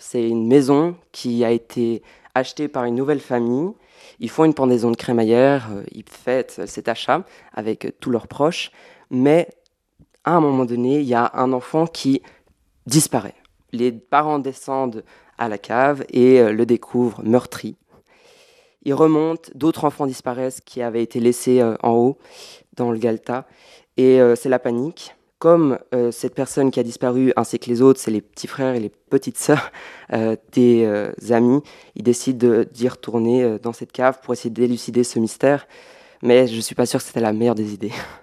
c'est une maison qui a été achetée par une nouvelle famille. Ils font une pendaison de crémaillère, ils fêtent cet achat avec tous leurs proches, mais à un moment donné, il y a un enfant qui disparaît. Les parents descendent à la cave et le découvrent meurtri. Ils remontent, d'autres enfants disparaissent qui avaient été laissés en haut dans le galetas et c'est la panique. Comme cette personne qui a disparu, ainsi que les autres, c'est les petits frères et les petites sœurs des amis, ils décident d'y retourner dans cette cave pour essayer d'élucider ce mystère, mais je suis pas sûr que c'était la meilleure des idées.